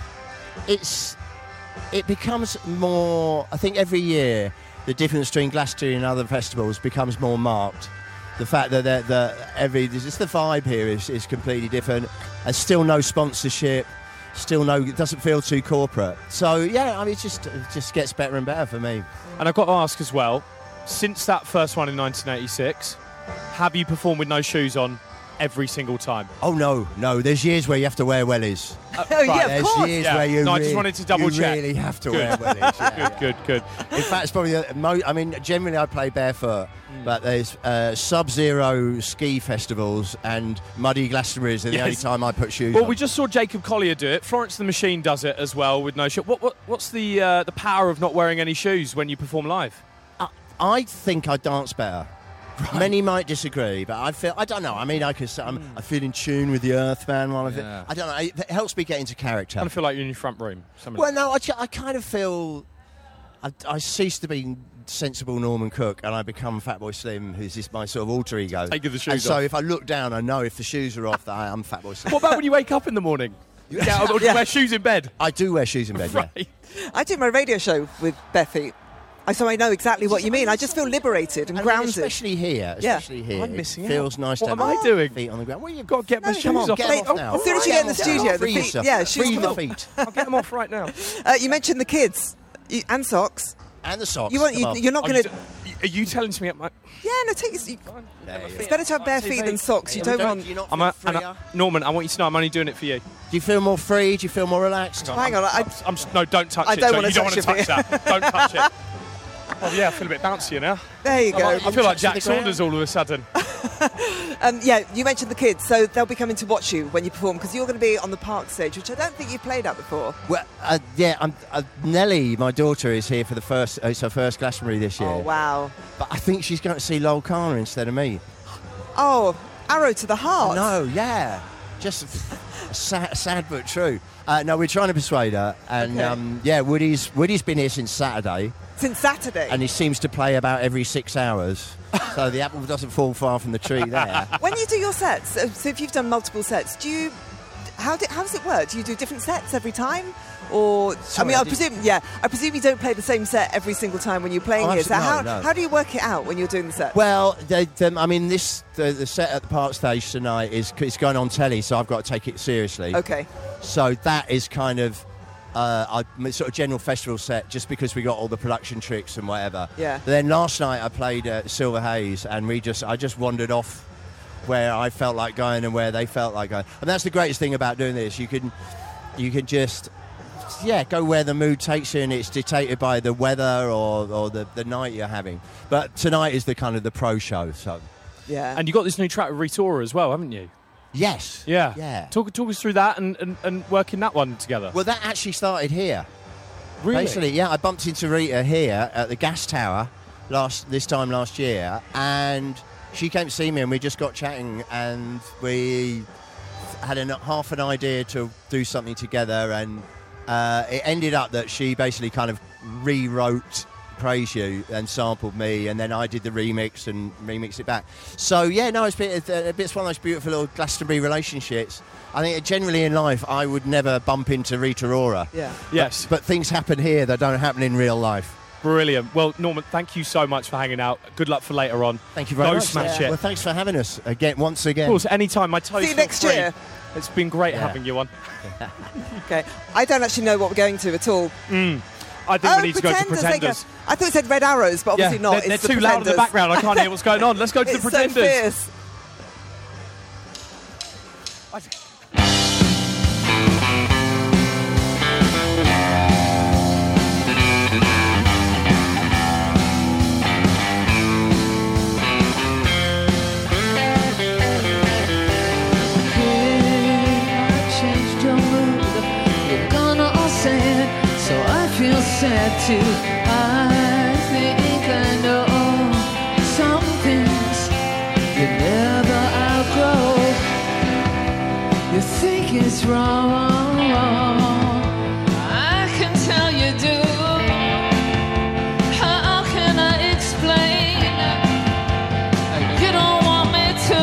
[SPEAKER 14] it becomes more. I think every year the difference between Glastonbury and other festivals becomes more marked. The fact that just the vibe here is completely different, and still no sponsorship, it doesn't feel too corporate. So yeah, I mean, it just gets better and better for me.
[SPEAKER 4] And I've got to ask as well, since that first one in 1986, have you performed with no shoes on every single time?
[SPEAKER 14] Oh no. There's years where you have to wear wellies.
[SPEAKER 3] Yeah, of course.
[SPEAKER 14] There's years where you
[SPEAKER 4] I just wanted to double check.
[SPEAKER 14] You really have to wear wellies. Yeah.
[SPEAKER 4] Good.
[SPEAKER 14] In fact, it's probably generally I play barefoot, but there's sub-zero ski festivals and muddy Glastonbury's are the only time I put shoes on.
[SPEAKER 4] We just saw Jacob Collier do it. Florence the Machine does it as well with no shoes. What's the power of not wearing any shoes when you perform live?
[SPEAKER 14] I think I dance better. Right. Many might disagree, but I don't know. I mean, I feel in tune with the earth, man. I don't know. It helps me get into character.
[SPEAKER 4] I kind of feel like you're in your front room.
[SPEAKER 14] I kind of feel I cease to be sensible Norman Cook, and I become Fatboy Slim, who's my sort of alter ego.
[SPEAKER 4] Taking the shoes
[SPEAKER 14] off. So
[SPEAKER 4] if
[SPEAKER 14] I look down, I know if the shoes are off that I am Fatboy Slim.
[SPEAKER 4] What about when you wake up in the morning? Do you wear shoes in bed?
[SPEAKER 14] I do wear shoes in bed.
[SPEAKER 4] Right.
[SPEAKER 14] Yeah.
[SPEAKER 3] I do my radio show with bare feet. So I know exactly what you mean. I just feel liberated and grounded.
[SPEAKER 14] Especially here.
[SPEAKER 4] I'm missing
[SPEAKER 14] it feels nice to have
[SPEAKER 4] am I doing?
[SPEAKER 14] Feet on the ground. Well,
[SPEAKER 4] you've got to get my shoes off.
[SPEAKER 14] Get them off now.
[SPEAKER 3] As soon as you get in the studio, the feet,
[SPEAKER 14] free the feet.
[SPEAKER 4] I'll get them off right now.
[SPEAKER 3] You mentioned the kids and socks.
[SPEAKER 14] And the socks.
[SPEAKER 3] You're not going to...
[SPEAKER 4] Are you telling me at my...
[SPEAKER 3] Yeah, no, it's better to have bare feet than socks. You don't want...
[SPEAKER 4] Norman, I want you to know I'm only doing it for you.
[SPEAKER 14] Do you feel more free? Do you feel more relaxed?
[SPEAKER 3] Hang on.
[SPEAKER 4] No, don't touch it.
[SPEAKER 3] I don't want to
[SPEAKER 4] touch that. Don't touch it. Oh yeah, I feel a bit bouncier now.
[SPEAKER 3] There you go.
[SPEAKER 4] I feel like Jack Saunders all of a sudden.
[SPEAKER 3] You mentioned the kids, so they'll be coming to watch you when you perform, because you're going to be on the Park stage, which I don't think you've played at before.
[SPEAKER 14] Well, Nellie, my daughter, is here for it's her first Glastonbury this year.
[SPEAKER 3] Oh, wow.
[SPEAKER 14] But I think she's going to see Lol Kana instead of me.
[SPEAKER 3] Oh, arrow to the heart.
[SPEAKER 14] No, yeah. Just sad but true. No, we're trying to persuade her, and
[SPEAKER 3] okay.
[SPEAKER 14] Woody's been here since Saturday.
[SPEAKER 3] Since Saturday?
[SPEAKER 14] And he seems to play about every 6 hours, so the apple doesn't fall far from the tree there.
[SPEAKER 3] When you do your sets, so if you've done multiple sets, how does it work? Do you do different sets every time? Or
[SPEAKER 14] Sorry,
[SPEAKER 3] I presume you don't play the same set every single time when you're playing here. So how do you work it out when you're doing the set?
[SPEAKER 14] Well, the set at the Park stage tonight it's going on telly, so I've got to take it seriously.
[SPEAKER 3] Okay.
[SPEAKER 14] So that is kind of sort of general festival set, just because we got all the production tricks and whatever.
[SPEAKER 3] Yeah.
[SPEAKER 14] But then last night I played Silver Haze, and I just wandered off where I felt like going and where they felt like going. And that's the greatest thing about doing this. You can just go where the mood takes you, and it's dictated by the weather or the night you're having. But tonight is the kind of the pro show. So
[SPEAKER 3] yeah.
[SPEAKER 4] And you got this new track with Rita Ora as well, haven't you?
[SPEAKER 14] Yes.
[SPEAKER 4] Yeah. Talk us through that and working that one together.
[SPEAKER 14] Well, that actually started here.
[SPEAKER 4] Really?
[SPEAKER 14] Basically, yeah. I bumped into Rita here at the Gas Tower this time last year, and she came to see me, and we just got chatting, and we had half an idea to do something together, and it ended up that she basically kind of rewrote Praise You and sampled me, and then I did the remix and remixed it back. So yeah, no, it's one of those beautiful little Glastonbury relationships. I think generally in life I would never bump into Rita Ora.
[SPEAKER 3] Yeah.
[SPEAKER 4] Yes.
[SPEAKER 14] But things happen here that don't happen in real life.
[SPEAKER 4] Brilliant. Well, Norman, thank you so much for hanging out. Good luck for later on.
[SPEAKER 14] Thank you very much.
[SPEAKER 4] Go smash it.
[SPEAKER 14] Well, thanks for having us once again.
[SPEAKER 4] Of course, anytime. My toes
[SPEAKER 3] See you next year.
[SPEAKER 4] It's been great having you on.
[SPEAKER 3] Okay. I don't actually know what we're going to at all.
[SPEAKER 4] I think we need to go to Pretenders.
[SPEAKER 3] I thought it said Red Arrows, but obviously not.
[SPEAKER 4] They're
[SPEAKER 3] It's
[SPEAKER 4] too loud in the background. I can't hear what's going on. Let's go to the
[SPEAKER 3] It's so
[SPEAKER 4] Pretenders.
[SPEAKER 3] fierce.
[SPEAKER 1] Sad too. I think I know some things you never outgrow. You think it's wrong, I can tell you do. How can I explain? You don't want me to.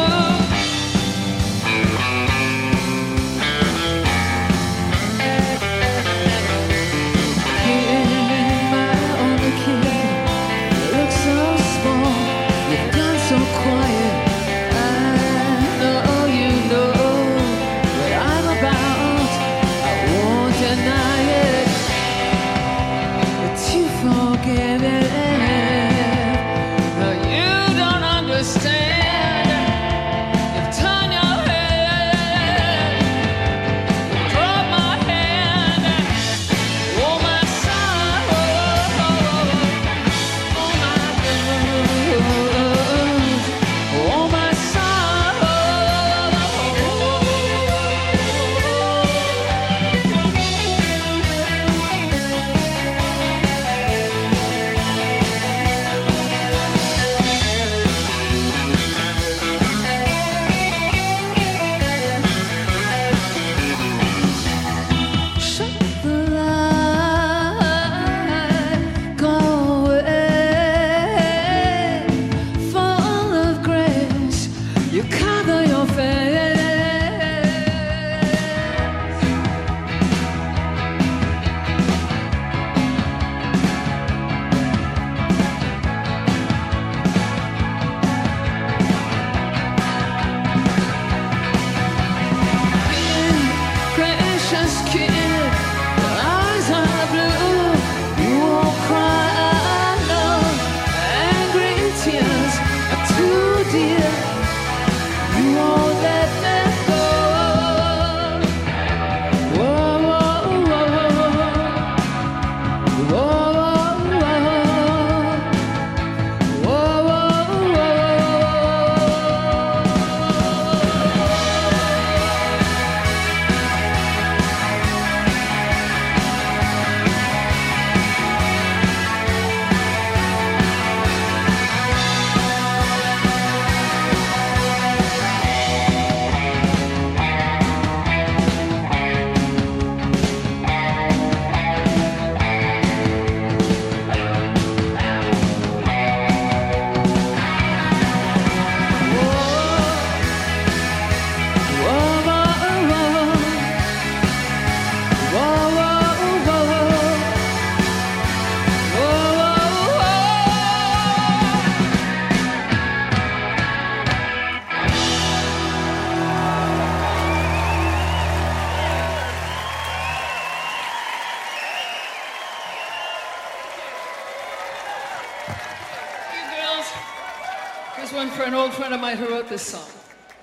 [SPEAKER 15] Here's one for an old friend of mine who wrote this song.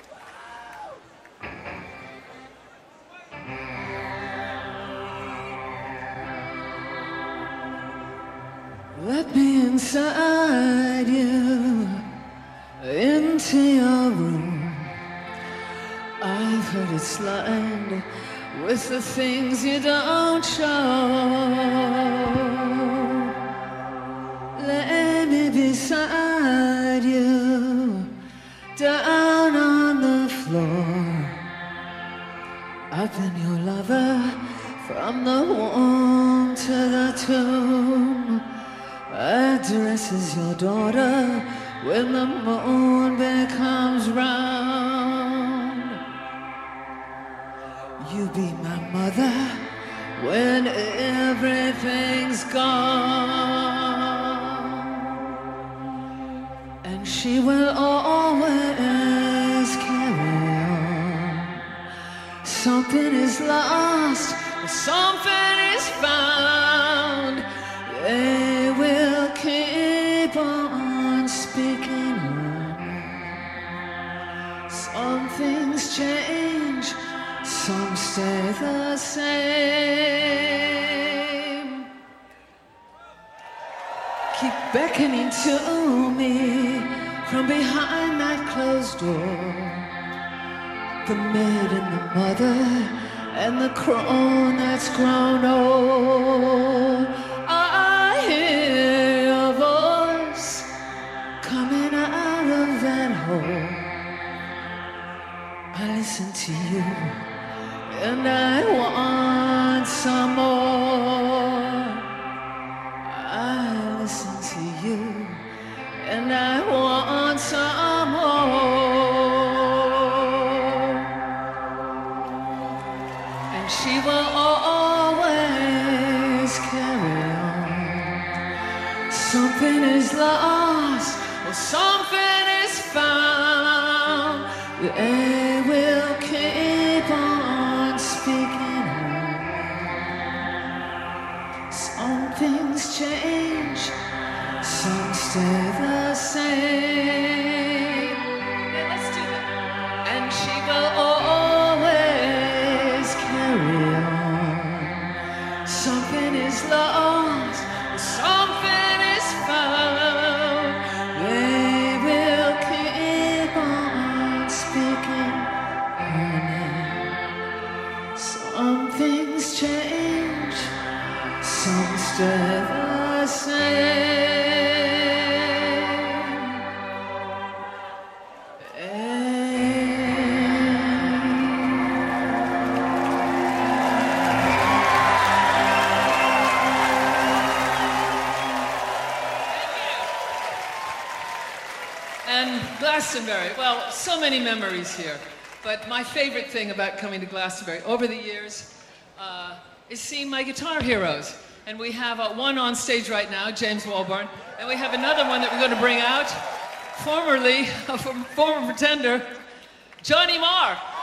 [SPEAKER 15] Let me inside you, into your room. I've heard it's lined with the things you don't show. Let me beside you, down on the floor. I've been your lover from the womb to the tomb. Addresses your daughter when the moon becomes round. You be my mother when everything's gone. And she will always carry on. Something is lost, something is found. keep beckoning to me from behind that closed door. The maid and the mother and the crone that's grown old. I hear your voice coming out of that hole. I listen to you and I want some more. I listen to you and I want some more. And she will always carry on. Something is lost or something is found. They will keep on speaking on. Some things change, some stay the same. Yeah, let's do that. And she will always carry on. Something is lost, something is found. They will keep on speaking her name. Some things change, some stay the same.
[SPEAKER 16] And Glastonbury, well, so many memories here. But my favorite thing about coming to Glastonbury over the years is seeing my guitar heroes. And we have one on stage right now, James Walborn. And we have another one that we're going to bring out, former Pretender, Johnny Marr.